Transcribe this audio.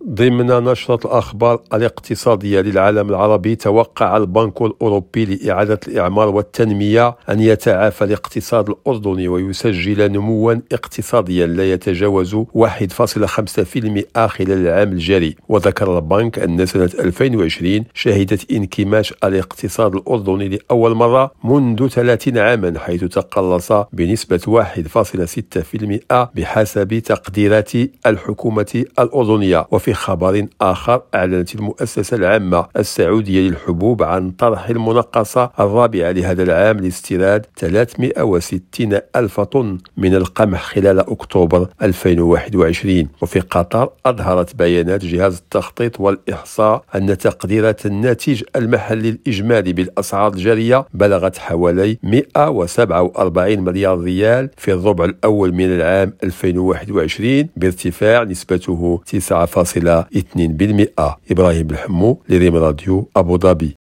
ضمن نشرة الأخبار الاقتصادية للعالم العربي، توقع البنك الأوروبي لإعادة الإعمار والتنمية أن يتعافى الاقتصاد الأردني ويسجل نموا اقتصاديا لا يتجاوز 1.5% خلال العام الجاري. وذكر البنك أن سنة 2020 شهدت انكماش الاقتصاد الأردني لأول مرة منذ 30 عاما، حيث تقلص بنسبة 1.6% بحسب تقديرات الحكومة الأردنية. وفي خبر آخر، أعلنت المؤسسة العامة السعودية للحبوب عن طرح المناقصة الرابعة لهذا العام لاستيراد 360 ألف طن من القمح خلال أكتوبر 2021. وفي قطر، أظهرت بيانات جهاز التخطيط والإحصاء أن تقديرات الناتج المحلي الإجمالي بالأسعار الجارية بلغت حوالي 147 مليار ريال في الربع الأول من العام 2021، بارتفاع نسبته 9.2%. إبراهيم الحمو لريم راديو أبو ظبي.